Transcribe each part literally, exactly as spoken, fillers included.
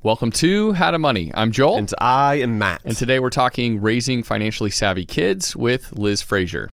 Welcome to How to Money. I'm Joel. And I am Matt. And today we're talking raising financially savvy kids with Liz Frazier.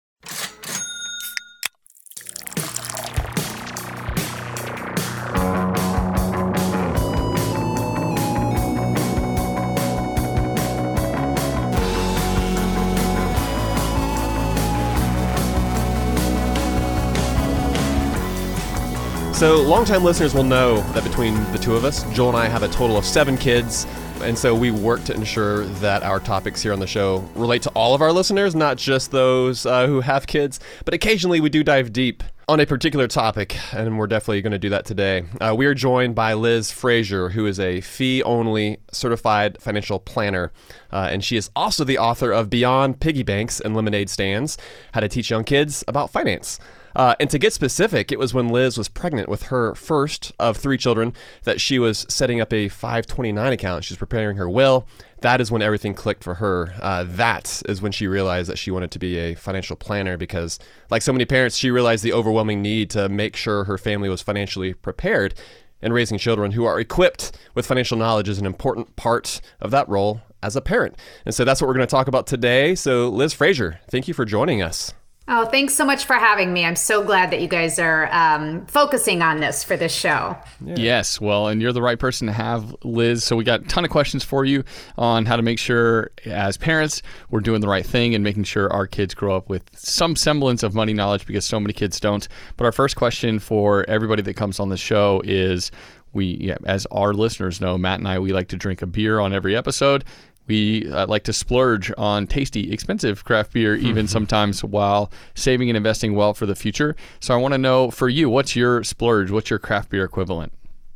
So longtime listeners will know that between the two of us, Joel and I have a total of seven kids. And so we work to ensure that our topics here on the show relate to all of our listeners, not just those uh, who have kids. But occasionally we do dive deep on a particular topic, and we're definitely going to do that today. Uh, we are joined by Liz Frazier, who is a fee-only certified financial planner. Uh, and she is also the author of Beyond Piggy Banks and Lemonade Stands, How to Teach Young Kids About Finance. Uh, and to get specific, it was when Liz was pregnant with her first of three children that she was setting up a five twenty-nine account. She's preparing her will. That is when everything clicked for her. Uh, that is when she realized that she wanted to be a financial planner because, like so many parents, she realized the overwhelming need to make sure her family was financially prepared. And raising children who are equipped with financial knowledge is an important part of that role as a parent. And so that's what we're going to talk about today. So Liz Frazier, thank you for joining us. Oh, thanks so much for having me. I'm so glad that you guys are um, focusing on this for this show. Yeah. Yes, well, and you're the right person to have, Liz. So we got a ton of questions for you on how to make sure as parents we're doing the right thing and making sure our kids grow up with some semblance of money knowledge because so many kids don't. But our first question for everybody that comes on the show is, we, yeah, as our listeners know, Matt and I, we like to drink a beer on every episode. We uh, like to splurge on tasty, expensive craft beer, even sometimes while saving and investing well for the future. So I want to know, for you, what's your splurge? What's your craft beer equivalent?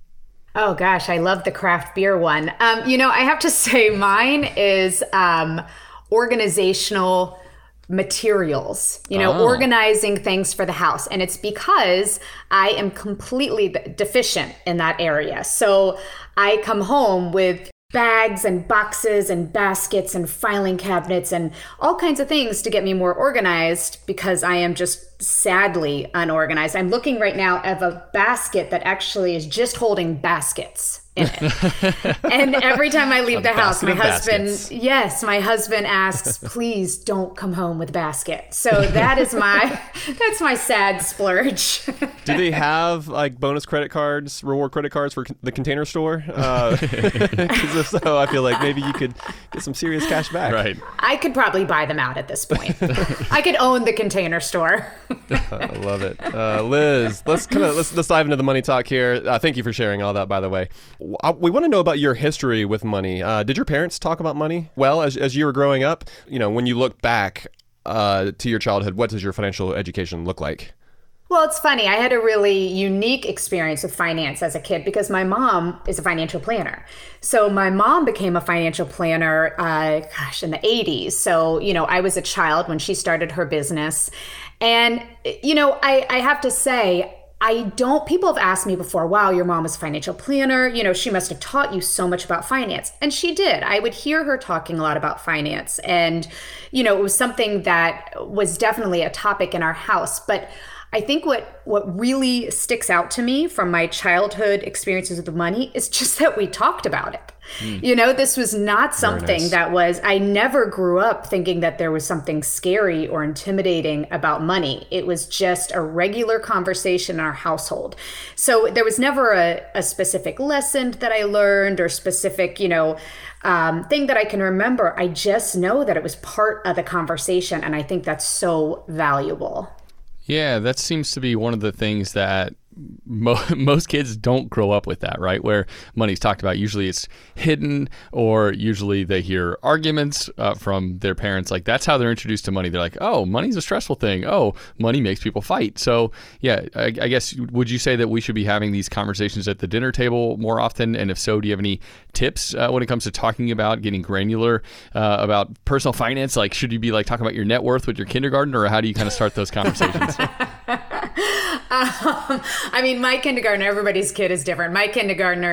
Oh, gosh, I love the craft beer one. Um, you know, I have to say mine is um, organizational materials, you know, oh. organizing things for the house. And it's because I am completely deficient in that area. So I come home with bags and boxes and baskets and filing cabinets and all kinds of things to get me more organized because I am just sadly unorganized. I'm looking right now at a basket that actually is just holding baskets in it. And every time I leave a the house, my husband, baskets. yes, my husband asks, please don't come home with a basket. So that is my, that's my sad splurge. Do they have like bonus credit cards, reward credit cards for the Container Store? Uh, if so, I feel like maybe you could get some serious cash back. Right. I could probably buy them out at this point. I could own the Container Store. I love it. Uh, Liz, let's kind of let's, let's dive into the money talk here. Uh, thank you for sharing all that, by the way. We want to know about your history with money. Uh, did your parents talk about money well as as you were growing up? You know, when you look back uh, to your childhood, what does your financial education look like? Well, it's funny. I had a really unique experience with finance as a kid because my mom is a financial planner. So my mom became a financial planner, uh, gosh, in the eighties. So, you know, I was a child when she started her business. And, you know, I, I have to say, I don't, people have asked me before, wow, your mom was a financial planner. You know, she must have taught you so much about finance. And she did. I would hear her talking a lot about finance. And, you know, it was something that was definitely a topic in our house. But I think what, what really sticks out to me from my childhood experiences with money is just that we talked about it. Mm. You know, this was not something nice. that was, I never grew up thinking that there was something scary or intimidating about money. It was just a regular conversation in our household. So there was never a, a specific lesson that I learned or specific, you know, um, thing that I can remember. I just know that it was part of the conversation. And I think that's so valuable. Yeah, that seems to be one of the things that mo- most kids don't grow up with, that, right? Where money's talked about. Usually it's hidden, or usually they hear arguments uh, from their parents. Like, that's how they're introduced to money. They're like, oh, money's a stressful thing. Oh, money makes people fight. So yeah, I, I guess, would you say that we should be having these conversations at the dinner table more often? And if so, do you have any tips uh, when it comes to talking about getting granular uh, about personal finance? Like, should you be like talking about your net worth with your kindergartner, or how do you kind of start those conversations? Um, I mean, my kindergartner, everybody's kid is different. My kindergartner is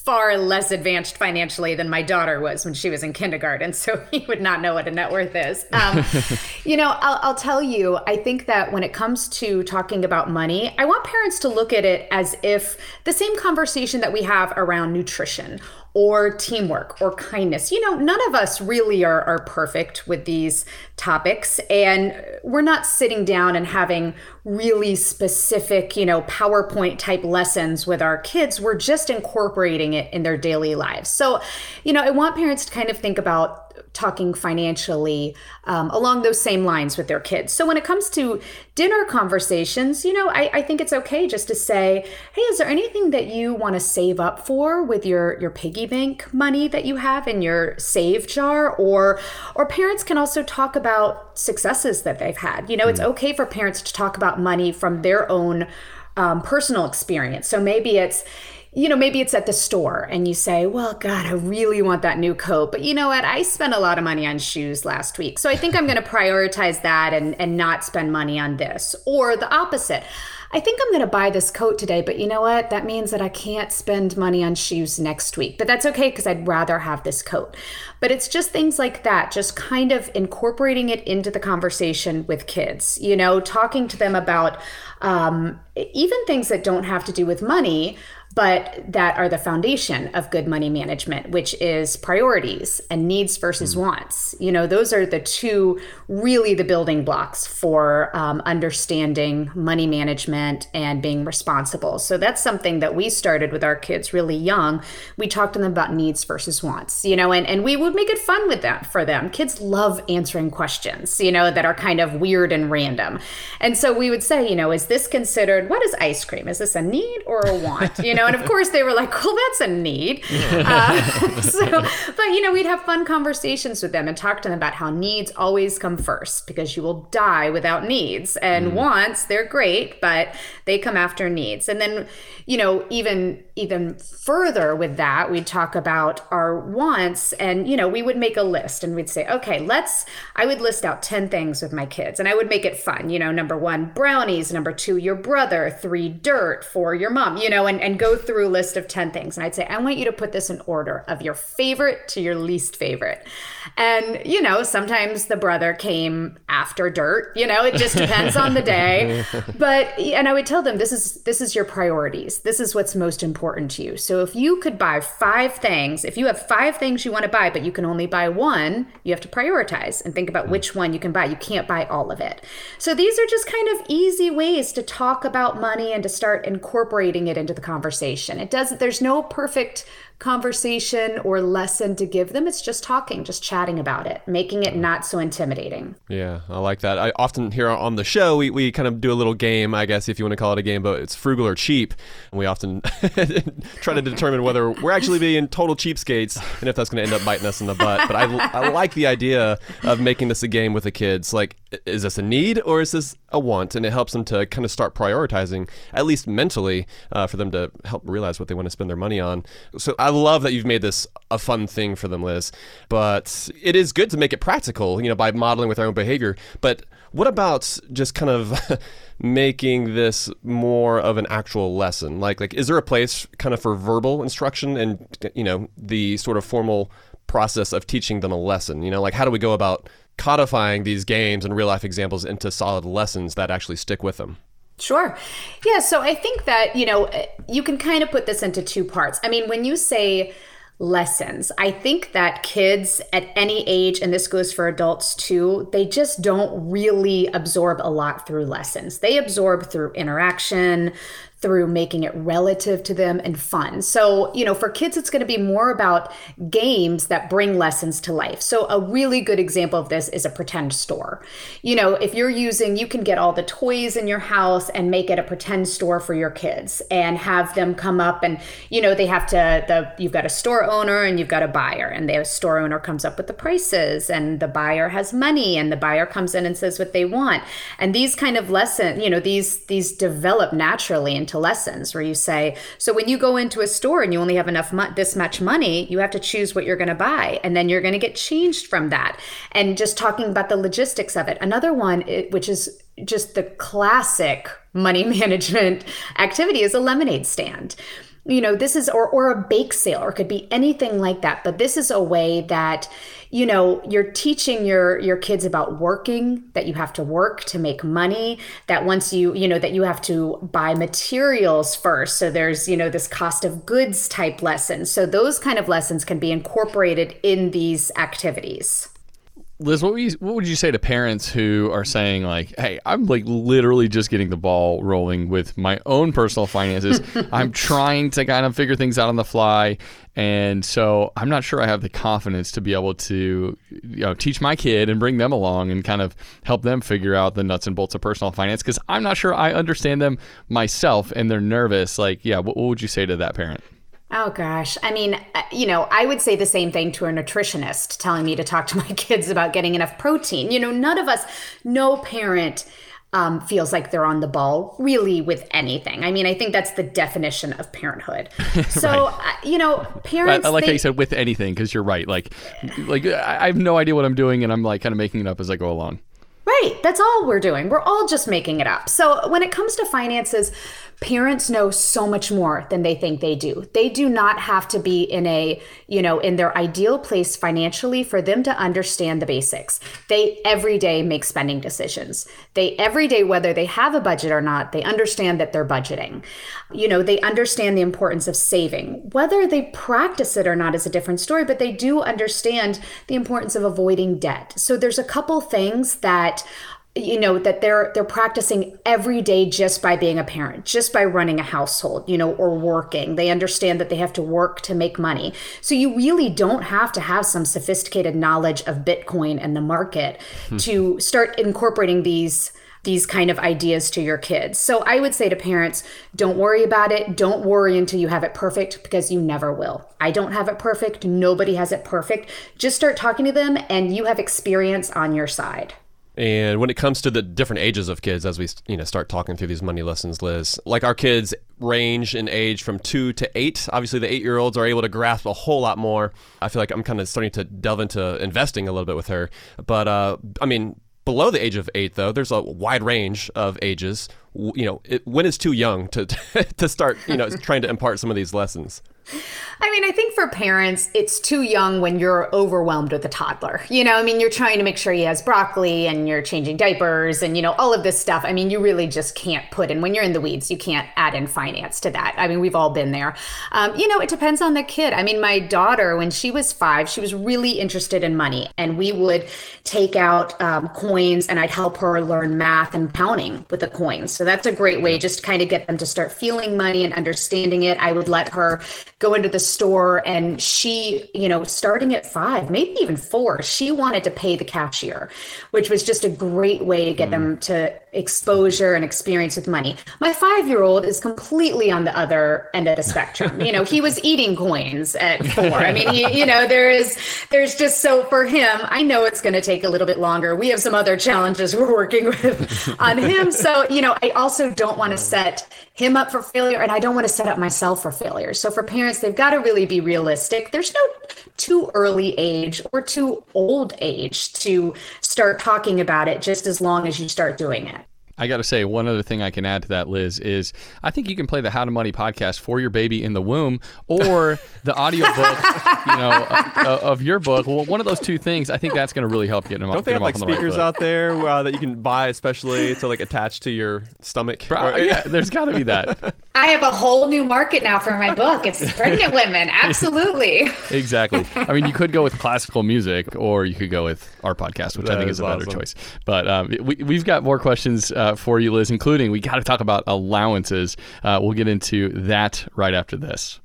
far less advanced financially than my daughter was when she was in kindergarten. So he would not know what a net worth is. Um, you know, I'll, I'll tell you, I think that when it comes to talking about money, I want parents to look at it as if the same conversation that we have around nutrition or teamwork or kindness. You know, none of us really are, are perfect with these topics, and we're not sitting down and having really specific, you know, PowerPoint type lessons with our kids. We're just incorporating it in their daily lives. So, you know, I want parents to kind of think about talking financially um, along those same lines with their kids. So when it comes to dinner conversations, you know, I, I think it's okay just to say, hey, is there anything that you want to save up for with your, your piggy bank money that you have in your save jar? Or, or parents can also talk about successes that they've had. You know, it's okay for parents to talk about money from their own um, personal experience. So maybe it's, you know, maybe it's at the store and you say, well, God, I really want that new coat. But you know what? I spent a lot of money on shoes last week. So I think I'm going to prioritize that and, and not spend money on this. Or the opposite. I think I'm going to buy this coat today, but you know what? That means that I can't spend money on shoes next week. But that's okay because I'd rather have this coat. But it's just things like that, just kind of incorporating it into the conversation with kids, you know, talking to them about um, even things that don't have to do with money, but that are the foundation of good money management, which is priorities and needs versus mm. wants. You know, those are the two really the building blocks for um, understanding money management and being responsible. So that's something that we started with our kids really young. We talked to them about needs versus wants, you know, and, and we would make it fun with that for them. Kids love answering questions, you know, that are kind of weird and random. And so we would say, you know, is this considered, what is ice cream? Is this a need or a want? You know, and of course they were like, well, that's a need. Uh, so, but, you know, we'd have fun conversations with them and talk to them about how needs always come first because you will die without needs. And mm. wants, they're great, but they come after needs. And then, you know, even even further with that, we'd talk about our wants and, you know, we would make a list and we'd say, okay, let's, I would list out ten things with my kids and I would make it fun. You know, number one, brownies, number two, your brother, three, dirt, four, your mom, you know, and, and go through a list of ten things. And I'd say, I want you to put this in order of your favorite to your least favorite. And, you know, sometimes the brother came after dirt, you know, it just depends on the day. But, and I would tell them, this is, this is your priorities. This is what's most important to you. So if you could buy five things, if you have five things you want to buy, but you can only buy one, you have to prioritize and think about which one you can buy. You can't buy all of it. So these are just kind of easy ways to talk about money and to start incorporating it into the conversation. It doesn't, there's no perfect conversation or lesson to give them. It's just talking, just chatting about it, making it not so intimidating. Yeah, I like that. I often here on the show, we, we kind of do a little game, I guess, if you want to call it a game, but it's frugal or cheap. And we often try to determine whether we're actually being total cheapskates and if that's going to end up biting us in the butt. But I, I like the idea of making this a game with the kids. Like, is this a need or is this a want? And it helps them to kind of start prioritizing, at least mentally, uh, for them to help realize what they want to spend their money on. So I love that you've made this a fun thing for them, Liz. But it is good to make it practical, you know, by modeling with their own behavior. But what about just kind of making this more of an actual lesson? Like, like, is there a place kind of for verbal instruction and, you know, the sort of formal process of teaching them a lesson? You know, like, how do we go about codifying these games and real life examples into solid lessons that actually stick with them? Sure. Yeah. So I think that, you know, you can kind of put this into two parts. I mean, when you say lessons, I think that kids at any age, and this goes for adults too, they just don't really absorb a lot through lessons. They absorb through interaction, through making it relative to them and fun. So, you know, for kids, it's going to be more about games that bring lessons to life. So a really good example of this is a pretend store. You know, if you're using, you can get all the toys in your house and make it a pretend store for your kids and have them come up and, you know, they have to, the you've got a store owner and you've got a buyer, and the store owner comes up with the prices and the buyer has money and the buyer comes in and says what they want. And these kind of lessons, you know, these, these develop naturally in to lessons where you say, so when you go into a store and you only have enough mo- this much money, you have to choose what you're going to buy, and then you're going to get changed from that. And just talking about the logistics of it. Another one, which is just the classic money management activity, is a lemonade stand. you know, this is, or, or a bake sale, or it could be anything like that. But this is a way that, you know, you're teaching your, your kids about working, that you have to work to make money, that once you, you know, that you have to buy materials first. So there's, you know, this cost of goods type lesson. So those kind of lessons can be incorporated in these activities. Liz, what would, you, what would you say to parents who are saying like, hey, I'm like literally just getting the ball rolling with my own personal finances. I'm trying to kind of figure things out on the fly. And so I'm not sure I have the confidence to be able to, you know, teach my kid and bring them along and kind of help them figure out the nuts and bolts of personal finance, because I'm not sure I understand them myself and they're nervous. Like, yeah, what, what would you say to that parent? Oh, gosh. I mean, you know, I would say the same thing to a nutritionist telling me to talk to my kids about getting enough protein. You know, none of us, no parent um, feels like they're on the ball really with anything. I mean, I think that's the definition of parenthood. So, right. uh, you know, parents. I, I like they, how you said with anything, because you're right. Like, like I have no idea what I'm doing, and I'm like kind of making it up as I go along. Right. That's all we're doing. We're all just making it up. So when it comes to finances, parents know so much more than they think they do. They do not have to be in a, you know, in their ideal place financially for them to understand the basics. They every day make spending decisions. They every day, whether they have a budget or not, they understand that they're budgeting. You know, they understand the importance of saving. Whether they practice it or not is a different story, but they do understand the importance of avoiding debt. So there's a couple things that you know, that they're they're practicing every day just by being a parent, just by running a household, you know, or working. They understand that they have to work to make money. So you really don't have to have some sophisticated knowledge of Bitcoin and the market hmm. to start incorporating these these kind of ideas to your kids. So I would say to parents, don't worry about it. Don't worry until you have it perfect, because you never will. I don't have it perfect. Nobody has it perfect. Just start talking to them and you have experience on your side. And when it comes to the different ages of kids, as we you know start talking through these money lessons, Liz, like our kids range in age from two to eight. Obviously, the eight-year-olds are able to grasp a whole lot more. I feel like I'm kind of starting to delve into investing a little bit with her. But, uh, I mean, below the age of eight, though, there's a wide range of ages. You know, it, when is too young to to start, you know, trying to impart some of these lessons? I mean, I think for parents, it's too young when you're overwhelmed with a toddler. You know, I mean, you're trying to make sure he has broccoli and you're changing diapers and, you know, all of this stuff. I mean, you really just can't put in, when you're in the weeds, you can't add in finance to that. I mean, we've all been there. Um, you know, it depends on the kid. I mean, my daughter, when she was five, she was really interested in money, and we would take out um, coins and I'd help her learn math and counting with the coins. So that's a great way just to kind of get them to start feeling money and understanding it. I would let her go into the store, and she, you know, starting at five, maybe even four, she wanted to pay the cashier, which was just a great way to get mm. them to exposure and experience with money. My five-year-old is completely on the other end of the spectrum. You know, he was eating coins at four. I mean, he, you know, there is, there's just, so for him, I know it's going to take a little bit longer. We have some other challenges we're working with on him. So, you know, I also don't want to set him up for failure, and I don't want to set up myself for failure. So for parents, they've got to really be realistic. There's no too early age or too old age to start talking about it, just as long as you start doing it. I got to say, one other thing I can add to that, Liz, is I think you can play the How to Money podcast for your baby in the womb, or the audiobook, you know, uh, of your book. Well, one of those two things, I think that's going to really help get them. Don't off, they get have them like off speakers on the right out there uh, that you can buy, especially to like attach to your stomach? Bro, or, yeah, there's got to be that. I have a whole new market now for my book. It's pregnant women. Absolutely. Exactly. I mean, you could go with classical music, or you could go with our podcast, which that I think is, is a better awesome. choice. But um, we, we've got more questions uh, for you, Liz, including we got to talk about allowances. Uh, we'll get into that right after this.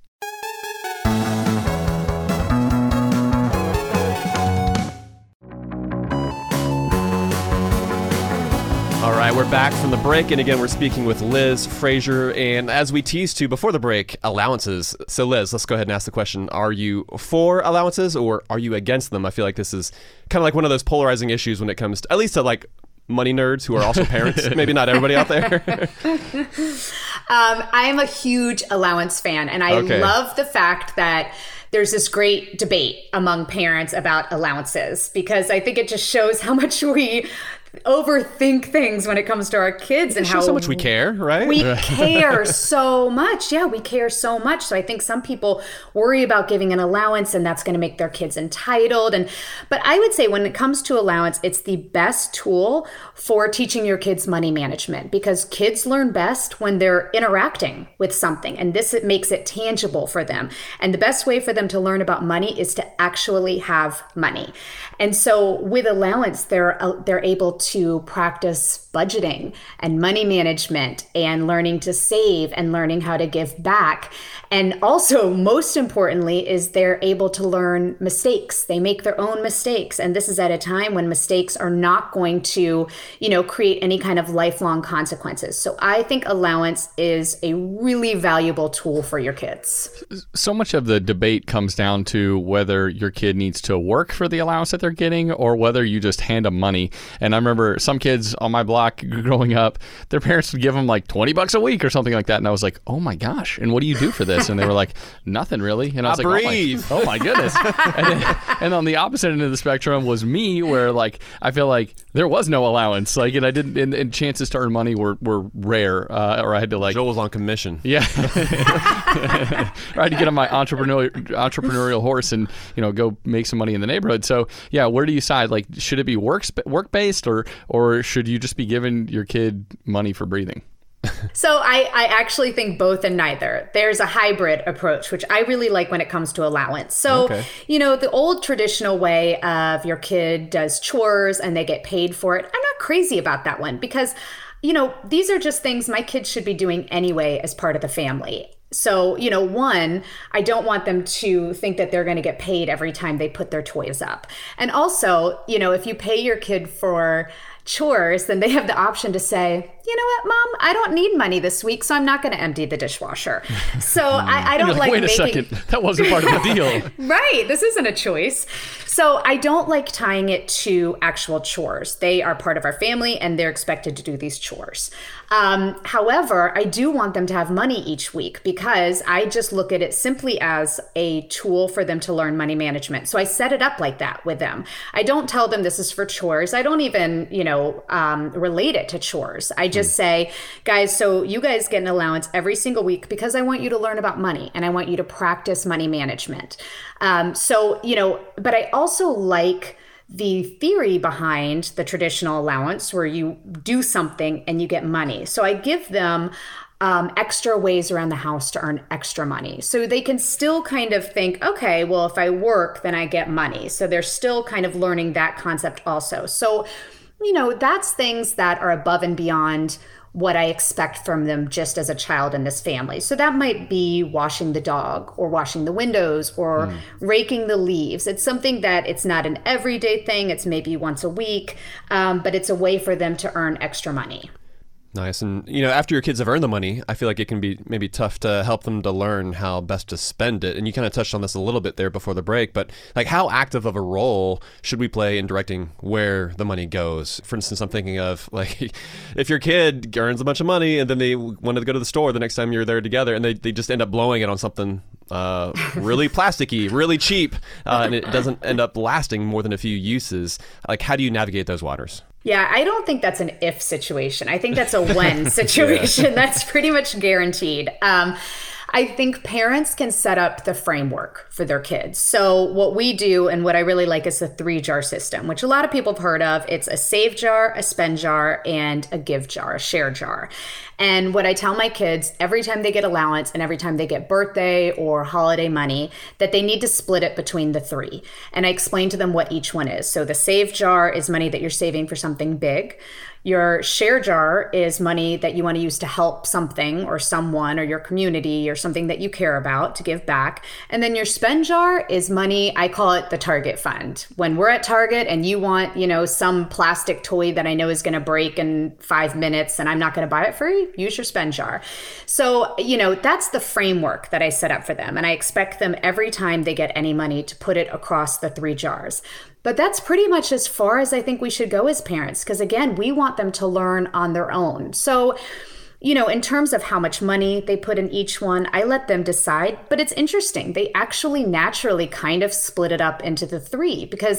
All right, we're back from the break, and again, we're speaking with Liz Frazier, and as we teased to before the break, allowances. So Liz, let's go ahead and ask the question, are you for allowances or are you against them? I feel like this is kind of like one of those polarizing issues when it comes to, at least to like money nerds who are also parents, maybe not everybody out there. um, I am a huge allowance fan, and I okay. love the fact that there's this great debate among parents about allowances, because I think it just shows how much we overthink things when it comes to our kids and It how shows how much we care, right? We care so much. Yeah, we care so much. So I think some people worry about giving an allowance and that's going to make their kids entitled. And but I would say when it comes to allowance, it's the best tool for teaching your kids money management because kids learn best when they're interacting with something. And this it makes it tangible for them. And the best way for them to learn about money is to actually have money. And so with allowance, they're uh, they're able to practice budgeting and money management and learning to save and learning how to give back. And also, most importantly, is they're able to learn mistakes. They make their own mistakes. And this is at a time when mistakes are not going to, you know, create any kind of lifelong consequences. So I think allowance is a really valuable tool for your kids. So much of the debate comes down to whether your kid needs to work for the allowance that they're getting or whether you just hand them money. And I remember some kids on my block growing up, their parents would give them like twenty bucks a week or something like that. And I was like, oh my gosh, and what do you do for this? And they were like, nothing really. And I was I like, breathe. oh my, oh my goodness. and, then, and on the opposite end of the spectrum was me, where like I feel like there was no allowance, like, and I didn't, and, and chances to earn money were were rare, uh, or I had to like. Joel was on commission. Yeah, or I had to get on my entrepreneurial entrepreneurial horse and you know go make some money in the neighborhood. So yeah, where do you side? Like, should it be work work based, or or should you just be giving your kid money for breathing? So I, I actually think both and neither. There's a hybrid approach, which I really like when it comes to allowance. So, Okay. you know, the old traditional way of your kid does chores and they get paid for it. I'm not crazy about that one because, you know, these are just things my kids should be doing anyway as part of the family. So, you know, one, I don't want them to think that they're going to get paid every time they put their toys up. And also, you know, if you pay your kid for chores, then they have the option to say, you know what, Mom, I don't need money this week, so I'm not going to empty the dishwasher. So I, I don't You're like, like, wait making... a second, that wasn't part of the deal. Right. This isn't a choice. So I don't like tying it to actual chores. They are part of our family and they're expected to do these chores. Um, however, I do want them to have money each week because I just look at it simply as a tool for them to learn money management. So I set it up like that with them. I don't tell them this is for chores. I don't even, you know, um, relate it to chores. I just say, guys, so you guys get an allowance every single week because I want you to learn about money and I want you to practice money management. Um, so, you know, but I also like the theory behind the traditional allowance where you do something and you get money. So I give them um, extra ways around the house to earn extra money. So they can still kind of think, okay, well, if I work, then I get money. So they're still kind of learning that concept also. So, you know, that's things that are above and beyond what I expect from them just as a child in this family. So that might be washing the dog or washing the windows or mm. raking the leaves. It's something that it's not an everyday thing. It's maybe once a week, um, but it's a way for them to earn extra money. Nice. And, you know, after your kids have earned the money, I feel like it can be maybe tough to help them to learn how best to spend it. And you kind of touched on this a little bit there before the break, but like how active of a role should we play in directing where the money goes? For instance, I'm thinking of like if your kid earns a bunch of money and then they wanted to go to the store the next time you're there together and they, they just end up blowing it on something uh, really plasticky, really cheap, uh, and it doesn't end up lasting more than a few uses. Like, how do you navigate those waters? Yeah, I don't think that's an if situation. I think that's a when situation. Yeah. That's pretty much guaranteed. Um, I think parents can set up the framework for their kids. So what we do and what I really like is the three jar system, which a lot of people have heard of. It's a save jar, a spend jar, and a give jar, a share jar. And what I tell my kids every time they get allowance and every time they get birthday or holiday money, that they need to split it between the three. And I explain to them what each one is. So the save jar is money that you're saving for something big. Your share jar is money that you want to use to help something or someone or your community or something that you care about to give back. And then your spend jar is money, I call it the Target fund. When we're at Target and you want, you know, some plastic toy that I know is going to break in five minutes and I'm not going to buy it for you, use your spend jar. So, you know, that's the framework that I set up for them. And I expect them every time they get any money to put it across the three jars. But that's pretty much as far as I think we should go as parents, because again, we want them to learn on their own. So, you know, in terms of how much money they put in each one, I let them decide. But it's interesting. They actually naturally kind of split it up into the three because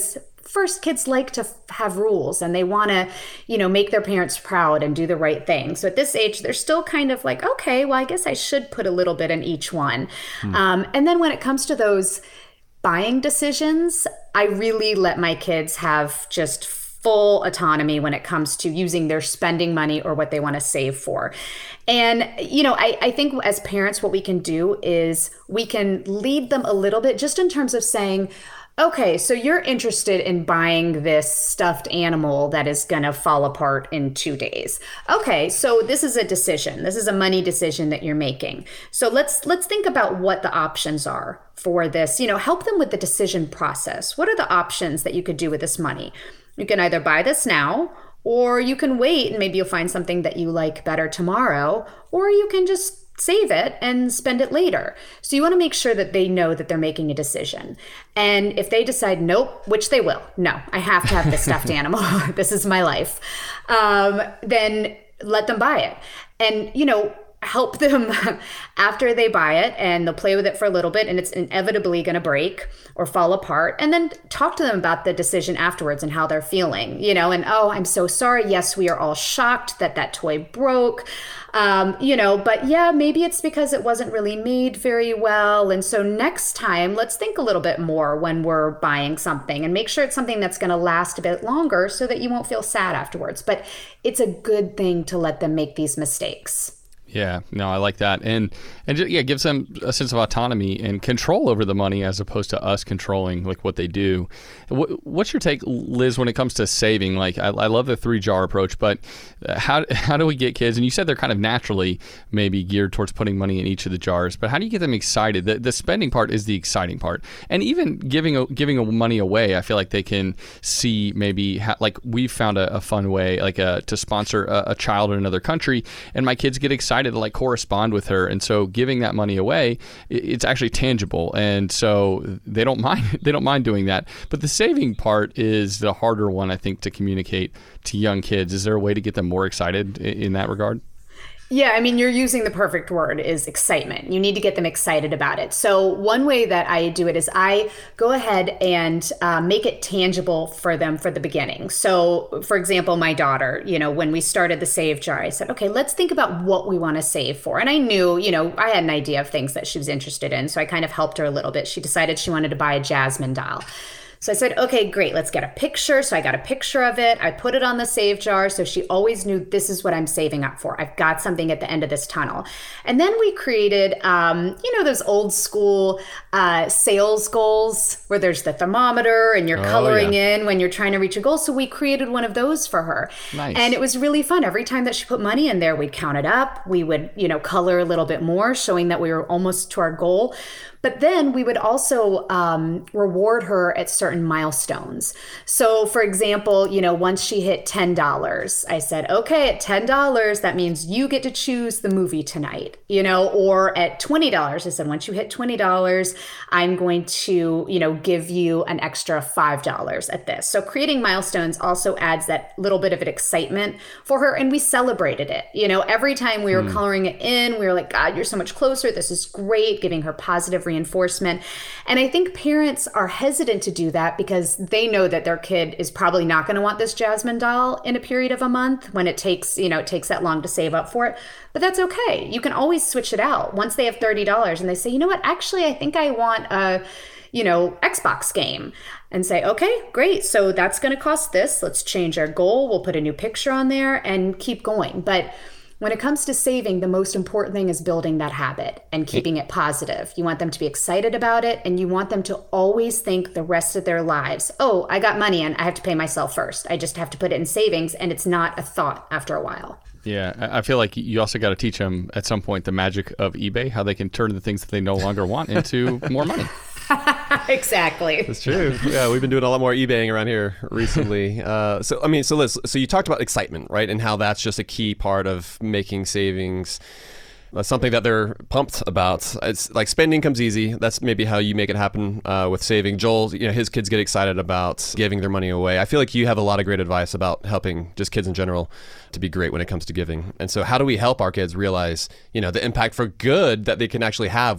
first, kids like to f- have rules and they want to, you know, make their parents proud and do the right thing. So at this age, they're still kind of like, okay, well, I guess I should put a little bit in each one. Hmm. Um, and then when it comes to those buying decisions, I really let my kids have just full autonomy when it comes to using their spending money or what they want to save for. And, you know, I, I think as parents, what we can do is we can lead them a little bit just in terms of saying, okay, so you're interested in buying this stuffed animal that is going to fall apart in two days. Okay, so this is a decision. This is a money decision that you're making. So let's let's think about what the options are for this. You know, help them with the decision process. What are the options that you could do with this money? You can either buy this now, or you can wait and maybe you'll find something that you like better tomorrow, or you can just save it and spend it later. So you want to make sure that they know that they're making a decision. And if they decide, nope, which they will, no, I have to have this stuffed animal, this is my life, um, then let them buy it. And, you know, help them after they buy it, and they'll play with it for a little bit and it's inevitably going to break or fall apart, and then talk to them about the decision afterwards and how they're feeling, you know, and, oh, I'm so sorry. Yes, we are all shocked that that toy broke, um, you know, but yeah, maybe it's because it wasn't really made very well. And so next time, let's think a little bit more when we're buying something and make sure it's something that's going to last a bit longer so that you won't feel sad afterwards. But it's a good thing to let them make these mistakes. Yeah, no, I like that. And, and just, yeah, it gives them a sense of autonomy and control over the money as opposed to us controlling like what they do. What, what's your take, Liz, when it comes to saving? Like, I, I love the three jar approach, but how how do we get kids? And you said they're kind of naturally maybe geared towards putting money in each of the jars, but how do you get them excited? The, the spending part is the exciting part. And even giving a, giving money away, I feel like they can see maybe, ha- like we've found a, a fun way, like a, to sponsor a, a child in another country, and my kids get excited to like correspond with her, and so giving that money away, it's actually tangible, and so they don't mind they don't mind doing that. But the saving part is the harder one, I think, to communicate to young kids. Is there a way to get them more excited in that regard? Yeah, I mean, you're using the perfect word, is excitement. You need to get them excited about it. So one way that I do it is I go ahead and uh, make it tangible for them for the beginning. So for example, my daughter, you know, when we started the Save Jar, I said, okay, let's think about what we want to save for. And I knew, you know, I had an idea of things that she was interested in. So I kind of helped her a little bit. She decided she wanted to buy a Jasmine doll. So I said, okay, great, let's get a picture. So I got a picture of it. I put it on the Save Jar. So she always knew this is what I'm saving up for. I've got something at the end of this tunnel. And then we created, um, you know, those old school uh, sales goals where there's the thermometer and you're oh, coloring yeah. in when you're trying to reach a goal. So we created one of those for her. Nice. And it was really fun. Every time that she put money in there, we'd count it up. We would, you know, color a little bit more, showing that we were almost to our goal. But then we would also um, reward her at certain milestones. So for example, you know, once she hit ten dollars, I said, okay, at ten dollars, that means you get to choose the movie tonight, you know, or at twenty dollars, I said, once you hit twenty dollars, I'm going to, you know, give you an extra five dollars at this. So creating milestones also adds that little bit of an excitement for her. And we celebrated it. You know, every time we were hmm. coloring it in, we were like, God, you're so much closer. This is great. Giving her positive reinforcement. And I think parents are hesitant to do that because they know that their kid is probably not going to want this Jasmine doll in a period of a month when it takes, you know, it takes that long to save up for it. But that's okay. You can always switch it out. Once they have thirty dollars and they say, you know what, actually, I think I want a, you know, Xbox game, and say, okay, great. So that's going to cost this. Let's change our goal. We'll put a new picture on there and keep going. But when it comes to saving, the most important thing is building that habit and keeping it positive. You want them to be excited about it, and you want them to always think the rest of their lives, oh, I got money and I have to pay myself first. I just have to put it in savings, and it's not a thought after a while. Yeah, I feel like you also got to teach them at some point the magic of eBay, how they can turn the things that they no longer want into more money. Exactly. That's true. Yeah, we've been doing a lot more eBaying around here recently. Uh, so, I mean, so Liz, so you talked about excitement, right? And how that's just a key part of making savings uh, something that they're pumped about. It's like spending comes easy. That's maybe how you make it happen uh, with saving. Joel, you know, his kids get excited about giving their money away. I feel like you have a lot of great advice about helping just kids in general to be great when it comes to giving. And so how do we help our kids realize, you know, the impact for good that they can actually have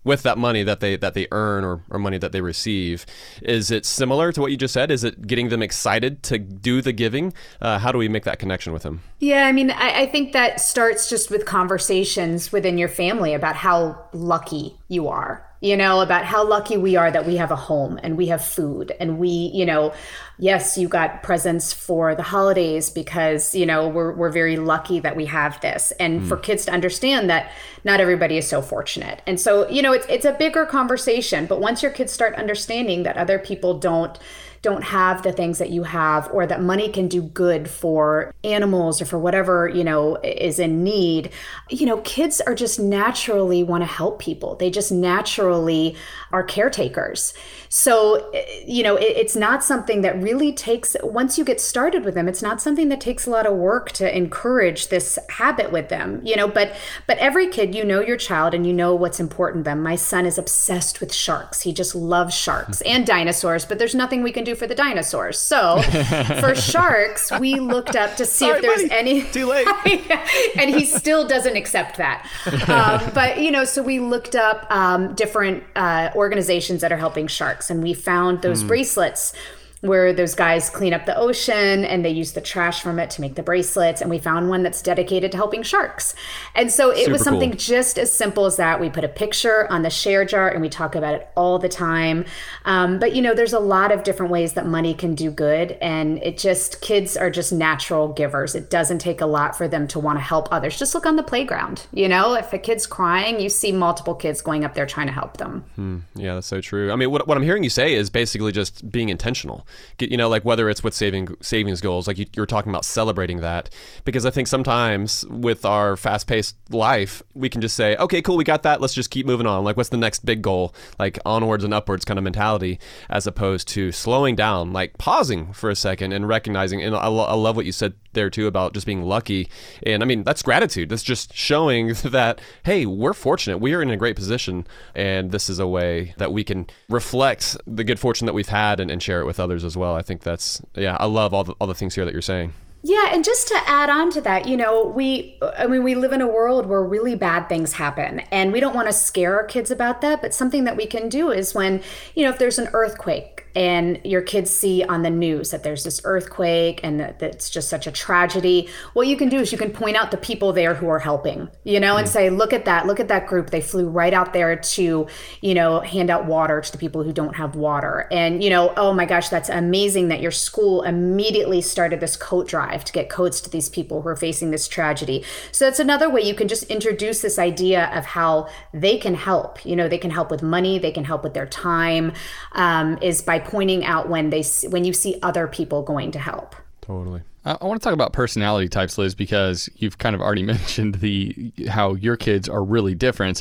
with that money that they that they earn or, or money that they receive. Is it similar to what you just said? Is it getting them excited to do the giving? Uh, how do we make that connection with them? Yeah, I mean, I, I think that starts just with conversations within your family about how lucky you are. You know, about how lucky we are that we have a home and we have food and we, you know, yes, you got presents for the holidays because, you know, we're we're very lucky that we have this. And mm. for kids to understand that not everybody is so fortunate. And so, you know, it's it's a bigger conversation. But once your kids start understanding that other people don't don't have the things that you have, or that money can do good for animals or for whatever, you know, is in need, you know, kids are just naturally want to help people. They just naturally are caretakers. So, you know, it, it's not something that really takes, once you get started with them, it's not something that takes a lot of work to encourage this habit with them, you know, but, but every kid, you know, your child and you know what's important to them. My son is obsessed with sharks. He just loves sharks and dinosaurs, but there's nothing we can do for the dinosaurs. So for sharks, we looked up to see Sorry, if there's buddy. any, Too late. and he still doesn't accept that. Um, but, you know, so we looked up um, different uh, organizations that are helping sharks. And we found those mm. bracelets where those guys clean up the ocean and they use the trash from it to make the bracelets. And we found one that's dedicated to helping sharks. And so it Super was something cool. just as simple as that. We put a picture on the share jar and we talk about it all the time. Um, but, you know, there's a lot of different ways that money can do good. And it just, kids are just natural givers. It doesn't take a lot for them to want to help others. Just look on the playground. You know, if a kid's crying, you see multiple kids going up there trying to help them. Hmm. Yeah, that's so true. I mean, what, what I'm hearing you say is basically just being intentional. Get, you know, like whether it's with saving savings goals, like you, you're talking about celebrating that, because I think sometimes with our fast-paced life, we can just say, okay, cool, we got that. Let's just keep moving on. Like, what's the next big goal? Like onwards and upwards kind of mentality, as opposed to slowing down, like pausing for a second and recognizing. And I, lo- I love what you said there too about just being lucky. And I mean, that's gratitude. That's just showing that, hey, we're fortunate. We are in a great position. And this is a way that we can reflect the good fortune that we've had and, and share it with others as well. I think that's, yeah, I love all the, all the things here that you're saying. Yeah, and just to add on to that, you know, we, I mean, we live in a world where really bad things happen, and we don't want to scare our kids about that, but something that we can do is when, you know, if there's an earthquake and your kids see on the news that there's this earthquake and that it's just such a tragedy, what you can do is you can point out the people there who are helping, you know, and say, look at that, look at that group. They flew right out there to, you know, hand out water to the people who don't have water. And, you know, oh my gosh, that's amazing that your school immediately started this coat drive to get coats to these people who are facing this tragedy. So that's another way you can just introduce this idea of how they can help. You know, they can help with money, they can help with their time, um, is by pointing out when they when you see other people going to help. Totally. I want to talk about personality types, Liz, because you've kind of already mentioned the how your kids are really different,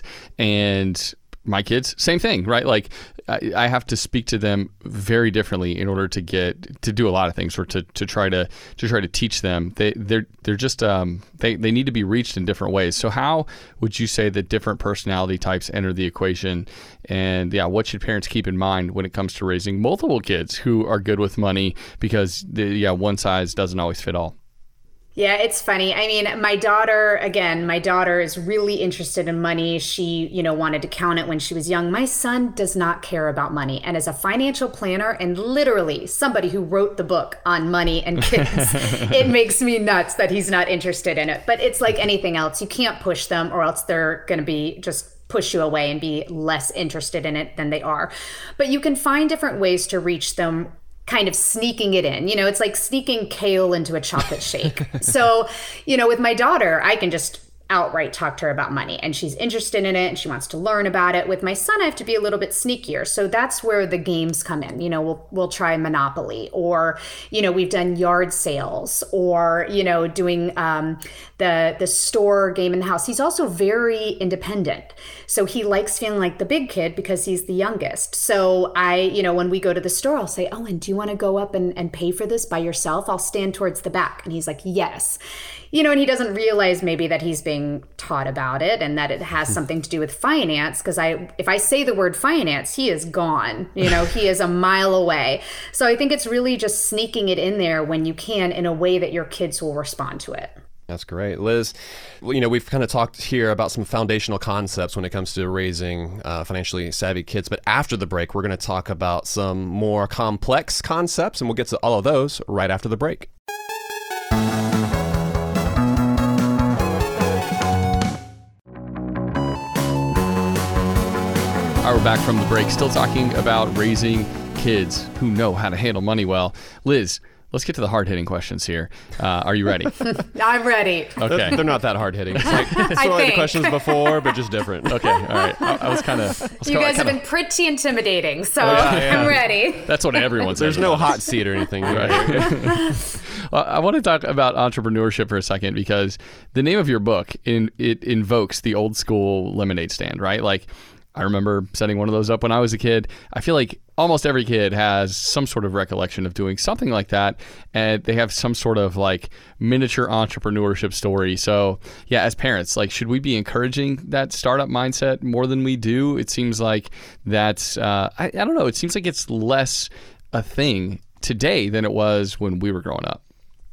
and my kids, same thing, right? Like I, I have to speak to them very differently in order to get to do a lot of things, or to, to try to to try to teach them. They they're they're just um, they they need to be reached in different ways. So how would you say that different personality types enter the equation? And yeah, what should parents keep in mind when it comes to raising multiple kids who are good with money? Because the, yeah, one size doesn't always fit all. Yeah, it's funny. I mean, my daughter, again, my daughter is really interested in money. She, you know, wanted to count it when she was young. My son does not care about money. And as a financial planner and literally somebody who wrote the book on money and kids, it makes me nuts that he's not interested in it. But it's like anything else. You can't push them or else they're going to be just push you away and be less interested in it than they are. But you can find different ways to reach them, kind of sneaking it in. You know, it's like sneaking kale into a chocolate shake. So, you know, with my daughter, I can just outright talk to her about money, and she's interested in it and she wants to learn about it. With my son, I have to be a little bit sneakier. So that's where the games come in. You know, we'll we'll try Monopoly, or, you know, we've done yard sales, or, you know, doing um, the the store game in the house. He's also very independent. So he likes feeling like the big kid because he's the youngest. So I, you know, when we go to the store, I'll say, oh, and do you want to go up and, and pay for this by yourself? I'll stand towards the back. And he's like, yes. You know, and he doesn't realize maybe that he's being taught about it and that it has something to do with finance. Because I, if I say the word finance, he is gone. You know, he is a mile away. So I think it's really just sneaking it in there when you can, in a way that your kids will respond to it. That's great. Liz, well, you know, we've kind of talked here about some foundational concepts when it comes to raising uh, financially savvy kids, but after the break, we're going to talk about some more complex concepts, and we'll get to all of those right after the break. All right, we're back from the break, still talking about raising kids who know how to handle money well. Liz, let's get to the hard-hitting questions here. Uh, are you ready? I'm ready. Okay. They're, they're not that hard-hitting. It's like, it's sort of like the questions before, but just different. Okay, all right. I, I was kind of... You guys have been pretty intimidating, so Oh, yeah, yeah. I'm ready. That's what everyone says. There's no about hot seat or anything. Right. Well, I want to talk about entrepreneurship for a second because the name of your book, in, it invokes the old school lemonade stand, right? Like, I remember setting one of those up when I was a kid. I feel like almost every kid has some sort of recollection of doing something like that, and they have some sort of like miniature entrepreneurship story. So yeah, as parents, like, should we be encouraging that startup mindset more than we do? It seems like that's, uh, I, I don't know, it seems like it's less a thing today than it was when we were growing up.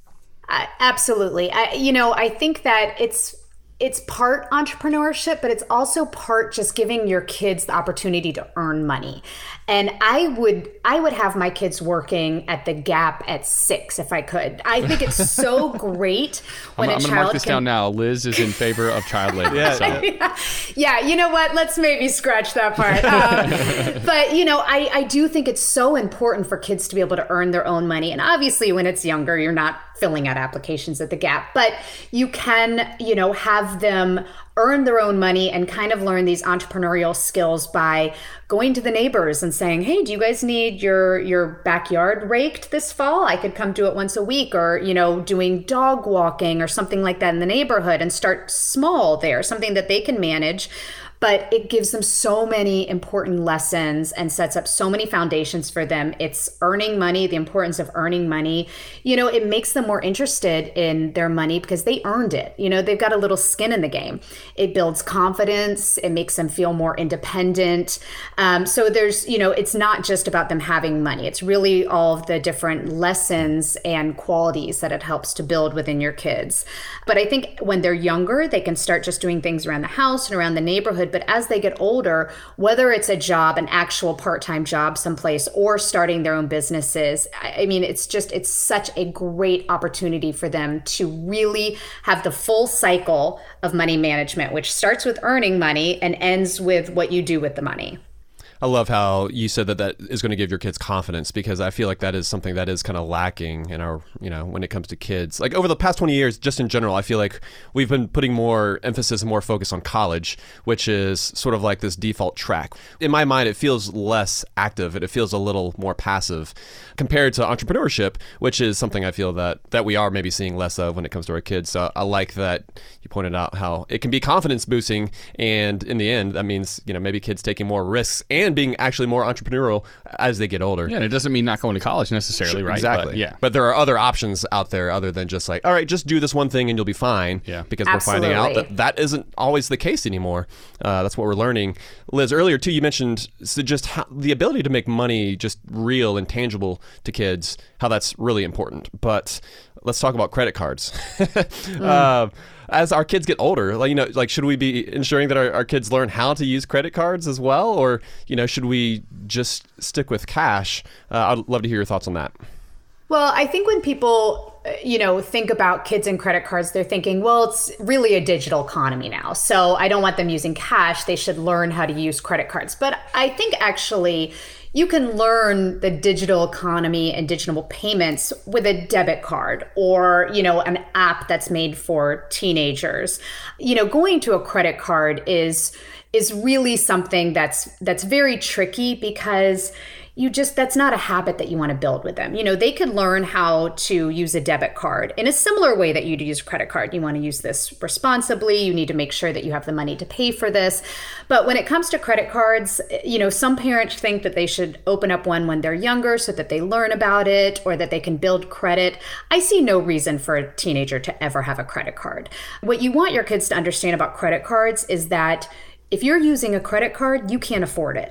Uh, absolutely. I, you know, I think that it's it's part entrepreneurship, but it's also part just giving your kids the opportunity to earn money. And I would I would have my kids working at the Gap at six if I could. I think it's so great when I'm, a I'm child gonna mark this can... down now. Liz is in favor of child labor. Yeah, so. yeah. Yeah, you know what? Let's maybe scratch that part. Um, but, you know, I, I do think it's so important for kids to be able to earn their own money. And obviously, when it's younger, you're not filling out applications at the Gap. But you can, you know, have them earn their own money and kind of learn these entrepreneurial skills by going to the neighbors and saying, hey, do you guys need your your backyard raked this fall? I could come do it once a week. Or, you know, doing dog walking or something like that in the neighborhood, and start small there, something that they can manage. But it gives them so many important lessons and sets up so many foundations for them. It's earning money, the importance of earning money. You know, it makes them more interested in their money because they earned it. You know, they've got a little skin in the game. It builds confidence. It makes them feel more independent. Um, so there's, you know, it's not just about them having money. It's really all of the different lessons and qualities that it helps to build within your kids. But I think when they're younger, they can start just doing things around the house and around the neighborhood. But as they get older, whether it's a job, an actual part-time job someplace, or starting their own businesses, I mean, it's just, it's such a great opportunity for them to really have the full cycle of money management, which starts with earning money and ends with what you do with the money. I love how you said that that is going to give your kids confidence, because I feel like that is something that is kind of lacking in our, you know, when it comes to kids. Like over the past twenty years, just in general, I feel like we've been putting more emphasis and more focus on college, which is sort of like this default track. In my mind, it feels less active and it feels a little more passive compared to entrepreneurship, which is something I feel that, that we are maybe seeing less of when it comes to our kids. So I like that you pointed out how it can be confidence boosting. And in the end, that means, you know, maybe kids taking more risks and being actually more entrepreneurial as they get older. Yeah, and it doesn't mean not going to college necessarily, Sure, right? Exactly. But, yeah. But there are other options out there other than just like, all right, just do this one thing and you'll be fine. Yeah. Because Absolutely. we're finding out that that isn't always the case anymore. Uh, that's what we're learning. Liz, earlier too, you mentioned so just how, the ability to make money just real and tangible to kids, how that's really important. But let's talk about credit cards. mm. uh, As our kids get older, like, you know, like, should we be ensuring that our, our kids learn how to use credit cards as well? Or, you know, should we just stick with cash? Uh, I'd love to hear your thoughts on that. Well, I think when people, you know, think about kids and credit cards, they're thinking, well, it's really a digital economy now. So I don't want them using cash. They should learn how to use credit cards. But I think actually you can learn the digital economy and digital payments with a debit card or, you know, an app that's made for teenagers. You know, going to a credit card is is really something that's that's very tricky because you just, that's not a habit that you want to build with them. You know, they could learn how to use a debit card in a similar way that you'd use a credit card. You want to use this responsibly. You need to make sure that you have the money to pay for this. But when it comes to credit cards, you know, some parents think that they should open up one when they're younger so that they learn about it or that they can build credit. I see no reason for a teenager to ever have a credit card. What you want your kids to understand about credit cards is that if you're using a credit card, you can't afford it.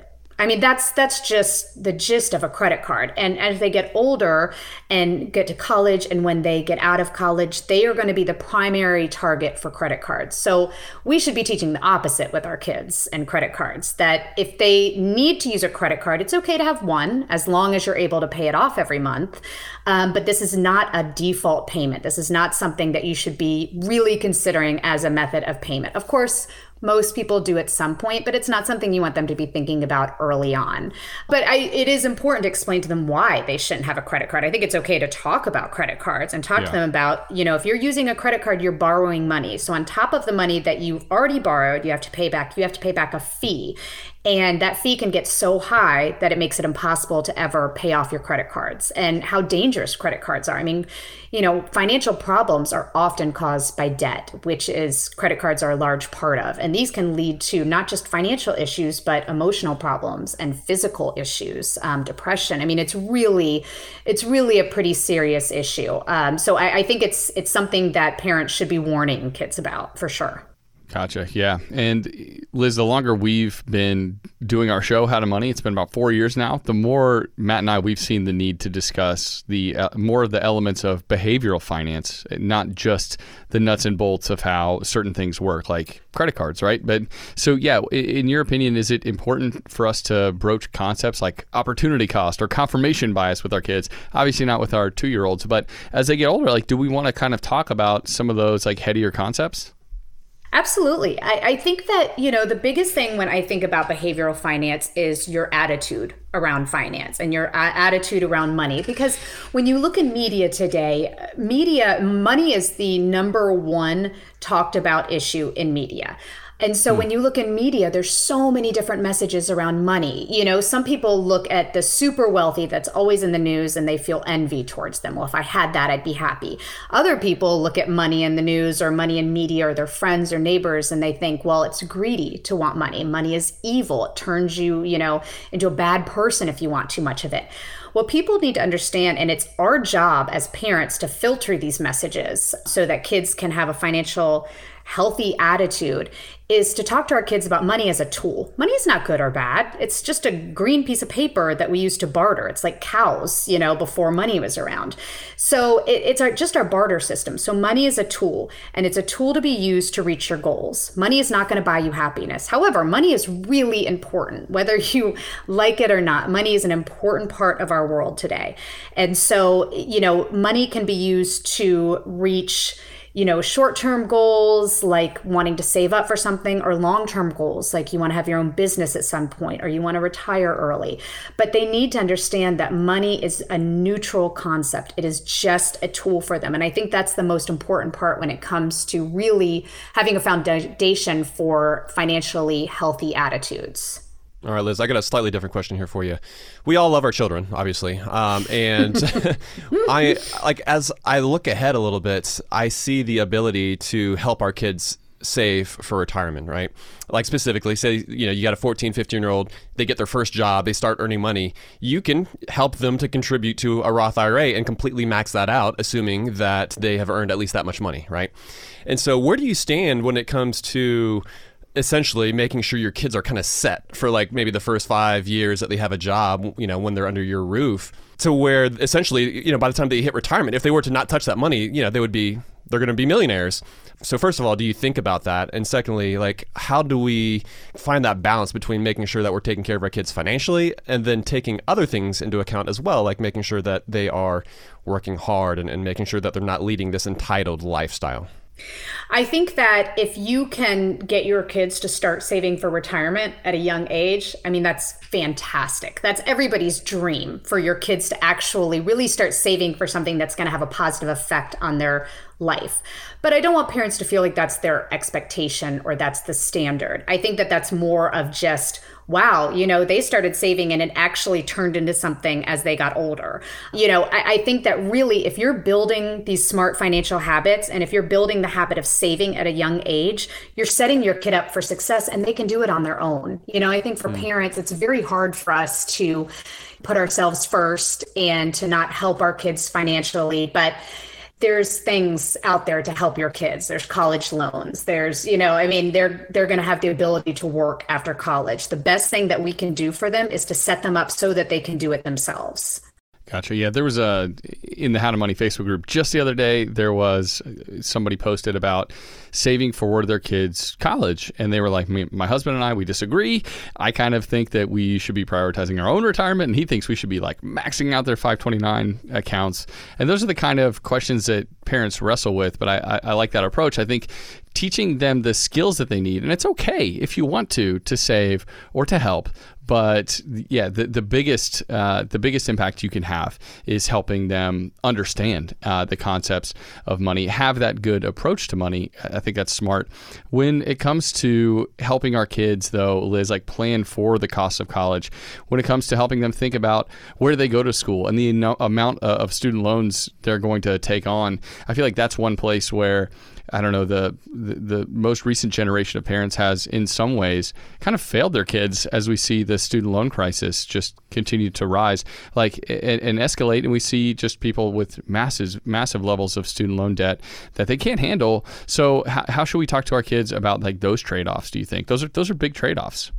I mean, that's that's just the gist of a credit card. And as they get older and get to college, and when they get out of college, they are going to be the primary target for credit cards. So we should be teaching the opposite with our kids and credit cards, that if they need to use a credit card, it's okay to have one as long as you're able to pay it off every month. Um, but this is not a default payment. This is not something that you should be really considering as a method of payment. Of course, most people do at some point, but it's not something you want them to be thinking about early on. But I, it is important to explain to them why they shouldn't have a credit card. I think it's okay to talk about credit cards and talk yeah. to them about, you know, if you're using a credit card, you're borrowing money. So on top of the money that you've already borrowed, you have to pay back, you have to pay back a fee. And that fee can get so high that it makes it impossible to ever pay off your credit cards, and how dangerous credit cards are. I mean, you know, financial problems are often caused by debt, which is credit cards are a large part of. And these can lead to not just financial issues, but emotional problems and physical issues, um, depression. I mean, it's really, it's really a pretty serious issue. Um, so I, I think it's it's something that parents should be warning kids about, for sure. Gotcha. Yeah. And Liz, the longer we've been doing our show, How to Money, it's been about four years now, the more Matt and I, we've seen the need to discuss the uh, more of the elements of behavioral finance, not just the nuts and bolts of how certain things work, like credit cards, right? But so, yeah, in your opinion, is it important for us to broach concepts like opportunity cost or confirmation bias with our kids? Obviously not with our two-year-olds, but as they get older, like, do we want to kind of talk about some of those like headier concepts? Absolutely. I, I think that, you know, the biggest thing when I think about behavioral finance is your attitude around finance and your a- attitude around money. Because when you look in media today, media, money is the number one talked about issue in media. And so when you look in media, there's so many different messages around money. You know, some people look at the super wealthy that's always in the news and they feel envy towards them. Well, if I had that, I'd be happy. Other people look at money in the news or money in media or their friends or neighbors and they think, well, it's greedy to want money. Money is evil. It turns you, you know, into a bad person if you want too much of it. Well, people need to understand, and it's our job as parents to filter these messages so that kids can have a financial healthy attitude, is to talk to our kids about money as a tool. Money is not good or bad. It's just a green piece of paper that we use to barter. It's like cows, you know, before money was around. So it, it's our, just our barter system. So money is a tool, and it's a tool to be used to reach your goals. Money is not going to buy you happiness. However, money is really important, whether you like it or not. Money is an important part of our world today. And so, you know, money can be used to reach, you know, short-term goals like wanting to save up for something, or long-term goals like you want to have your own business at some point, or you want to retire early. But they need to understand that money is a neutral concept. It is just a tool for them. And I think that's the most important part when it comes to really having a foundation for financially healthy attitudes. All right, Liz, I got a slightly different question here for you. We all love our children, obviously. Um, and I like as I look ahead a little bit, I see the ability to help our kids save for retirement, right? Like specifically, say, you know, you got a fourteen, fifteen year old, they get their first job, they start earning money. You can help them to contribute to a Roth I R A and completely max that out, assuming that they have earned at least that much money, right? And so where do you stand when it comes to essentially making sure your kids are kind of set for like maybe the first five years that they have a job, you know, when they're under your roof, to where essentially, you know, by the time they hit retirement, if they were to not touch that money, you know, they would be, they're going to be millionaires. So first of all, do you think about that? And secondly, like, how do we find that balance between making sure that we're taking care of our kids financially and then taking other things into account as well, like making sure that they are working hard and, and making sure that they're not leading this entitled lifestyle? I think that if you can get your kids to start saving for retirement at a young age, I mean, that's fantastic. That's everybody's dream, for your kids to actually really start saving for something that's going to have a positive effect on their life. But I don't want parents to feel like that's their expectation or that's the standard. I think that that's more of just, wow, you know, they started saving and it actually turned into something as they got older. You know, I, I think that really, if you're building these smart financial habits, and if you're building the habit of saving at a young age, you're setting your kid up for success, and they can do it on their own. You know, I think for mm. parents, it's very hard for us to put ourselves first and to not help our kids financially. But there's things out there to help your kids. There's college loans. There's, you know, I mean, they're they're going to have the ability to work after college. The best thing that we can do for them is to set them up so that they can do it themselves. Gotcha. Yeah, there was a, in the How to Money Facebook group just the other day, there was somebody posted about saving for their kids' college. And they were like, me, my husband and I, we disagree. I kind of think that we should be prioritizing our own retirement. And he thinks we should be like maxing out their five twenty-nine accounts. And those are the kind of questions that parents wrestle with. But I, I, I like that approach. I think teaching them the skills that they need, and it's okay if you want to, to save or to help. But yeah, the, the biggest uh, the biggest impact you can have is helping them understand uh, the concepts of money, have that good approach to money. I think that's smart. When it comes to helping our kids, though, Liz, like plan for the cost of college, when it comes to helping them think about where they go to school and the no- amount of student loans they're going to take on, I feel like that's one place where, I don't know, the, the the most recent generation of parents has in some ways kind of failed their kids as we see the student loan crisis just continue to rise like and, and escalate. And we see just people with massive, massive levels of student loan debt that they can't handle. So how, how should we talk to our kids about like those trade-offs, do you think? Those are those are big trade-offs.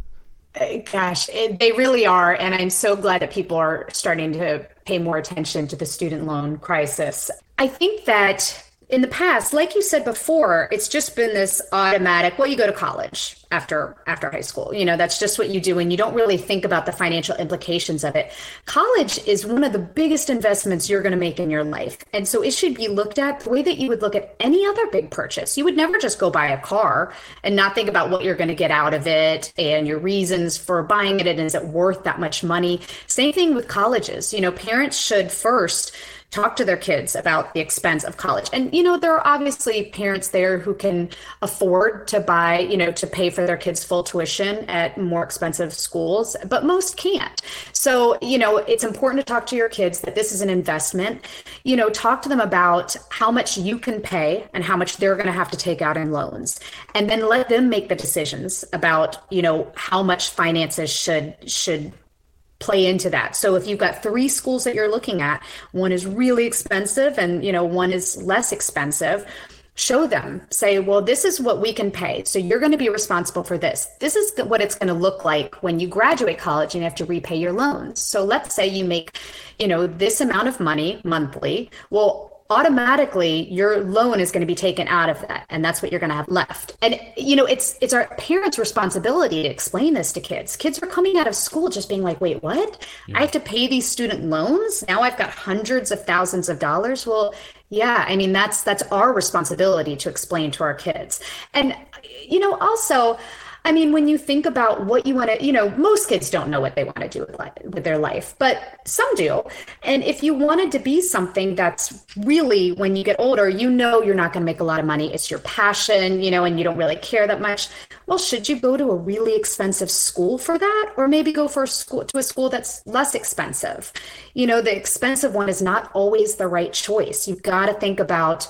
Gosh, it, they really are. And I'm so glad that people are starting to pay more attention to the student loan crisis. I think that in the past, like you said before, it's just been this automatic, well, you go to college after after high school. You know, that's just what you do. And you don't really think about the financial implications of it. College is one of the biggest investments you're going to make in your life. And so it should be looked at the way that you would look at any other big purchase. You would never just go buy a car and not think about what you're going to get out of it and your reasons for buying it. And is it worth that much money? Same thing with colleges. You know, parents should first talk to their kids about the expense of college. And, you know, there are obviously parents there who can afford to buy, you know, to pay for their kids' full tuition at more expensive schools, but most can't. So, you know, it's important to talk to your kids that this is an investment. You know, talk to them about how much you can pay and how much they're going to have to take out in loans. And then let them make the decisions about, you know, how much finances should should play into that. So if you've got three schools that you're looking at, one is really expensive and, you know, one is less expensive, show them, say, well, this is what we can pay. So you're going to be responsible for this. This is what it's going to look like when you graduate college and you have to repay your loans. So let's say you make, you know, this amount of money monthly. Well, automatically your loan is going to be taken out of that. And that's what you're going to have left. And, you know, it's it's our parents' responsibility to explain this to kids. Kids are coming out of school just being like, wait, what? Yeah. I have to pay these student loans? Now I've got hundreds of thousands of dollars. Well, yeah, I mean, that's that's our responsibility to explain to our kids. And, you know, also, I mean, when you think about what you want to, you know, most kids don't know what they want to do with, life, with their life, but some do. And if you wanted to be something that's really, when you get older, you know, you're not going to make a lot of money. It's your passion, you know, and you don't really care that much. Well, should you go to a really expensive school for that? Or maybe go for a school to a school that's less expensive? You know, the expensive one is not always the right choice. You've got to think about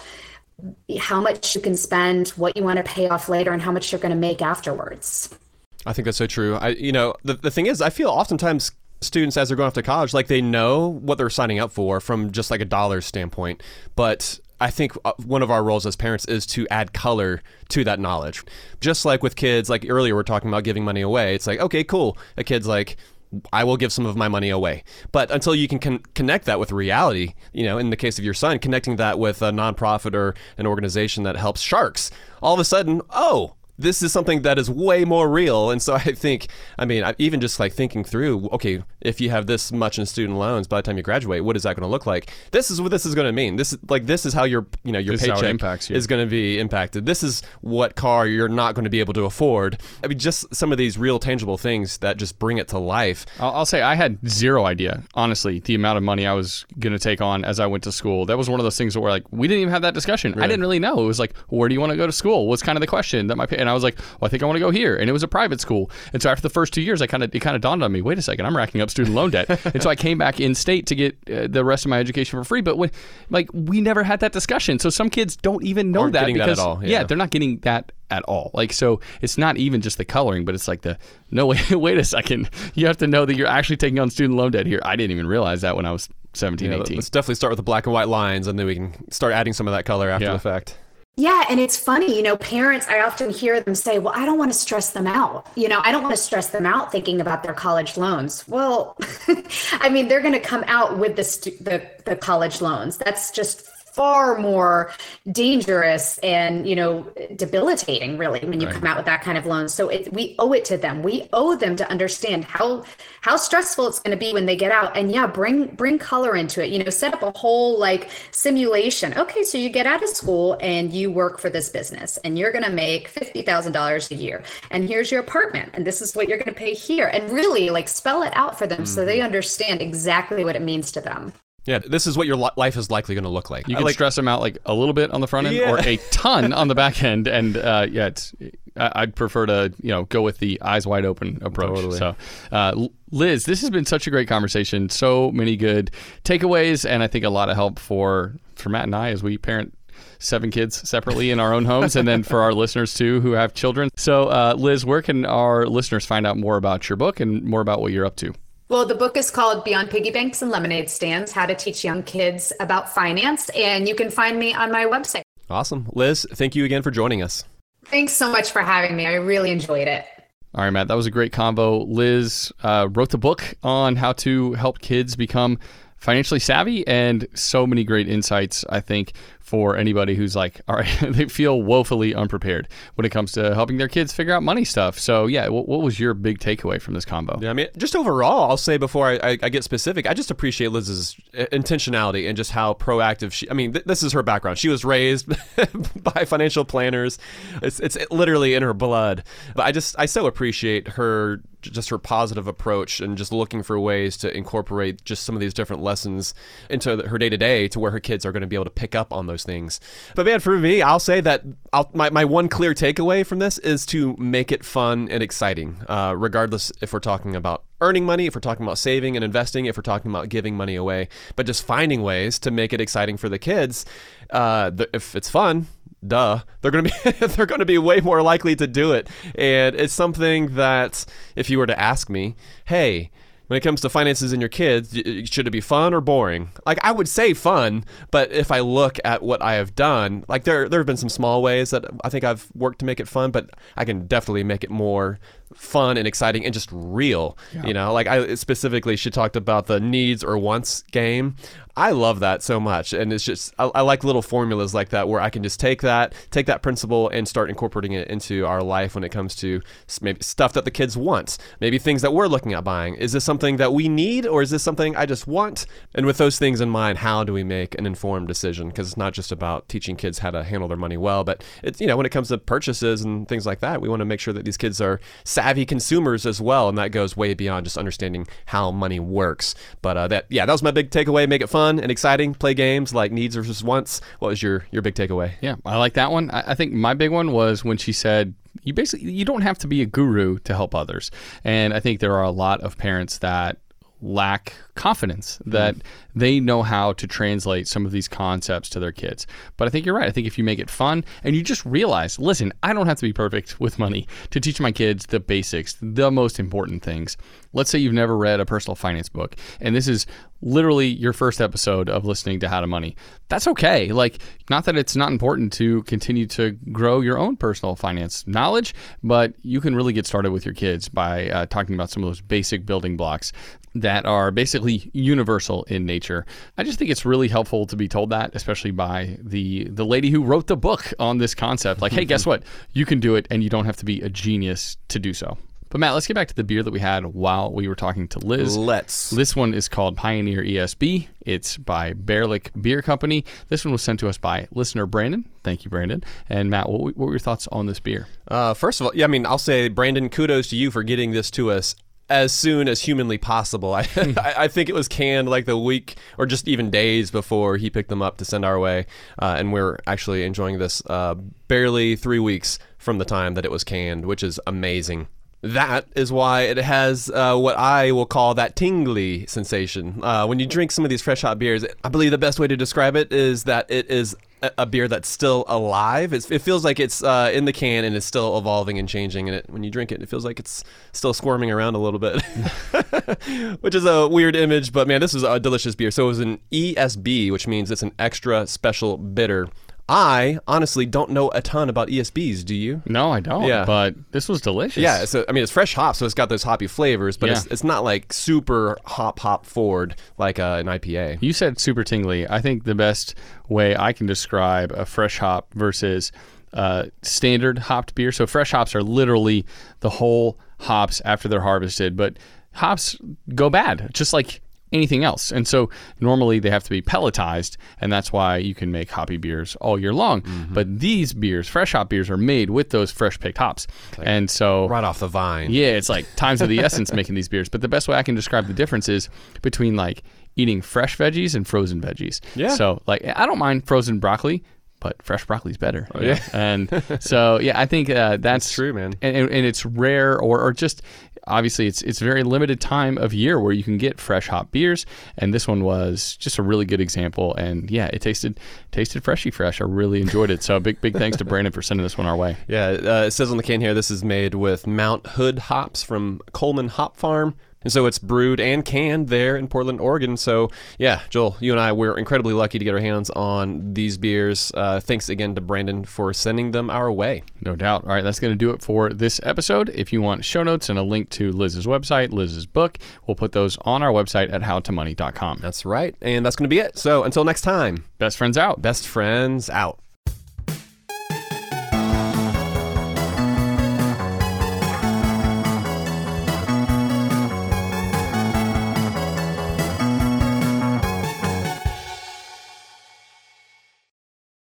how much you can spend, what you want to pay off later, and how much you're going to make afterwards. I think that's so true. I, you know, the, the thing is, I feel oftentimes students, as they're going off to college, like they know what they're signing up for from just like a dollar standpoint. But I think one of our roles as parents is to add color to that knowledge. Just like with kids, like earlier we're talking about giving money away. It's like, okay, cool. A kid's like, I will give some of my money away. But until you can con- connect that with reality, you know, in the case of your son, connecting that with a nonprofit or an organization that helps sharks, all of a sudden, oh, this is something that is way more real. And so I think, I mean, I, even just like thinking through, okay, if you have this much in student loans by the time you graduate, what is that going to look like? This is what this is going to mean. This is like, this is how your, you know, your this paycheck is, is going to be impacted. This is what car you're not going to be able to afford. I mean, just some of these real tangible things that just bring it to life. I'll, I'll say I had zero idea, honestly, the amount of money I was going to take on as I went to school. That was one of those things where like, we didn't even have that discussion. Really? I didn't really know. It was like, where do you want to go to school? Was kind of the question that my and I was like, well, I think I want to go here. And it was a private school. And so after the first two years, I kind of it kind of dawned on me, wait a second, I'm racking up student loan debt. And so I came back in state to get uh, the rest of my education for free. But when, like, we never had that discussion. So some kids don't even know Aren't that getting because that at all. Yeah. yeah, they're not getting that at all. Like, so it's not even just the coloring, but it's like the, no, wait, wait a second. You have to know that you're actually taking on student loan debt here. I didn't even realize that when I was seventeen, yeah, eighteen. Let's definitely start with the black and white lines, and then we can start adding some of that color after Yeah. the fact. Yeah, and it's funny, you know, parents, I often hear them say, well, I don't want to stress them out. You know, I don't want to stress them out thinking about their college loans. Well, I mean, they're going to come out with the, stu- the the college loans. That's just far more dangerous and, you know, debilitating, really, when you Right. come out with that kind of loan. So it, we owe it to them. We owe them to understand how how stressful it's going to be when they get out. And yeah, bring bring color into it. You know, set up a whole like simulation. Okay, so you get out of school and you work for this business, and you're going to make fifty thousand dollars a year. And here's your apartment, and this is what you're going to pay here. And really, like, spell it out for them so they understand exactly what it means to them. Yeah, this is what your li- life is likely going to look like. You I can like, stress them out like a little bit on the front end Yeah. or a ton on the back end. And uh, yeah, it's, I- I'd prefer to, you know, go with the eyes wide open approach. Totally. So, uh, Liz, this has been such a great conversation. So many good takeaways, and I think a lot of help for, for Matt and I as we parent seven kids separately in our own homes, and then for our listeners too who have children. So, uh, Liz, where can our listeners find out more about your book and more about what you're up to? Well, the book is called Beyond Piggy Banks and Lemonade Stands, How to Teach Young Kids About Finance. And you can find me on my website. Awesome. Liz, thank you again for joining us. Thanks so much for having me. I really enjoyed it. All right, Matt, that was a great convo. Liz uh, wrote the book on how to help kids become financially savvy, and so many great insights, I think, for anybody who's like, all right, they feel woefully unprepared when it comes to helping their kids figure out money stuff. So yeah, what, what was your big takeaway from this combo? Yeah, I mean, just overall, I'll say before I, I, I get specific, I just appreciate Liz's intentionality and just how proactive she, I mean, th- this is her background. She was raised by financial planners. It's, it's literally in her blood. But I just, I so appreciate her, just her positive approach and just looking for ways to incorporate just some of these different lessons into her day to day to where her kids are going to be able to pick up on those things. But man, for me, I'll say that I'll, my, my one clear takeaway from this is to make it fun and exciting, uh, regardless if we're talking about earning money, if we're talking about saving and investing, if we're talking about giving money away, but just finding ways to make it exciting for the kids. Uh, the, if it's fun, duh, they're gonna be they're gonna be way more likely to do it. And it's something that if you were to ask me, hey, when it comes to finances and your kids, should it be fun or boring? Like, I would say fun, but if I look at what I have done, like there there have been some small ways that I think I've worked to make it fun, but I can definitely make it more fun and exciting and just real. Yeah. You know, like I specifically, she talked about the needs or wants game. I love that so much. And it's just, I, I like little formulas like that where I can just take that, take that principle and start incorporating it into our life when it comes to maybe stuff that the kids want, maybe things that we're looking at buying. Is this something that we need, or is this something I just want? And with those things in mind, how do we make an informed decision? Because it's not just about teaching kids how to handle their money well, but it's, you know, when it comes to purchases and things like that, we want to make sure that these kids are savvy consumers as well. And that goes way beyond just understanding how money works. But uh, that, yeah, that was my big takeaway. Make it fun and exciting. Play games like needs versus wants. What was your your big takeaway? Yeah, I like that one. I, I think my big one was when she said, you basically, you don't have to be a guru to help others. And I think there are a lot of parents that lack confidence that mm. they know how to translate some of these concepts to their kids. But I think you're right. I think if you make it fun and you just realize, listen, I don't have to be perfect with money to teach my kids the basics, the most important things. Let's say you've never read a personal finance book, and this is literally your first episode of listening to How to Money. That's okay. Like, not that it's not important to continue to grow your own personal finance knowledge, but you can really get started with your kids by uh, talking about some of those basic building blocks that are basically universal in nature. I just think it's really helpful to be told that, especially by the the lady who wrote the book on this concept. Like, hey, guess what? You can do it, and you don't have to be a genius to do so. But Matt, let's get back to the beer that we had while we were talking to Liz. Let's. This one is called Pioneer E S B. It's by Bearlick Beer Company. This one was sent to us by listener Brandon. Thank you, Brandon. And Matt, what, what were your thoughts on this beer? Uh, first of all, yeah, I mean, I'll say, Brandon, kudos to you for getting this to us as soon as humanly possible. I, I think it was canned like the week or just even days before he picked them up to send our way. Uh, and we're actually enjoying this uh, barely three weeks from the time that it was canned, which is amazing. That is why it has uh, what I will call that tingly sensation. Uh, when you drink some of these fresh hot beers, I believe the best way to describe it is that it is a, a beer that's still alive. It's, it feels like it's uh, in the can and it's still evolving and changing. And it, when you drink it, it feels like it's still squirming around a little bit, which is a weird image. But man, this is a delicious beer. So it was an E S B, which means it's an extra special bitter. I honestly don't know a ton about E S Bs. Do you? No, I don't. Yeah. But this was delicious. Yeah. So I mean, it's fresh hop, so it's got those hoppy flavors, but Yeah. it's, it's not like super hop hop forward like uh, an I P A. You said super tingly. I think the best way I can describe a fresh hop versus uh, standard hopped beer. So fresh hops are literally the whole hops after they're harvested, but hops go bad, just like anything else. And so normally they have to be pelletized, and that's why you can make hoppy beers all year long. Mm-hmm. But these beers, fresh hop beers, are made with those fresh picked hops. Like and so right off the vine. Yeah, it's like times of the essence making these beers. But the best way I can describe the difference is between like eating fresh veggies and frozen veggies. Yeah. So like I don't mind frozen broccoli, but fresh broccoli's better. Oh, yeah. And so, yeah, I think uh, that's, That's true, man. And, and, and it's rare or, or just, obviously, it's it's very limited time of year where you can get fresh hop beers. And this one was just a really good example. And yeah, it tasted tasted freshy fresh. I really enjoyed it. So big, big thanks to Brandon for sending this one our way. Yeah, uh, it says on the can here, this is made with Mount Hood hops from Coleman Hop Farm. And so it's brewed and canned there in Portland, Oregon. So yeah, Joel, you and I, we're incredibly lucky to get our hands on these beers. Uh, thanks again to Brandon for sending them our way. No doubt. All right, that's going to do it for this episode. If you want show notes and a link to Liz's website, Liz's book, we'll put those on our website at how to money dot com. That's right. And that's going to be it. So until next time. Best friends out. Best friends out.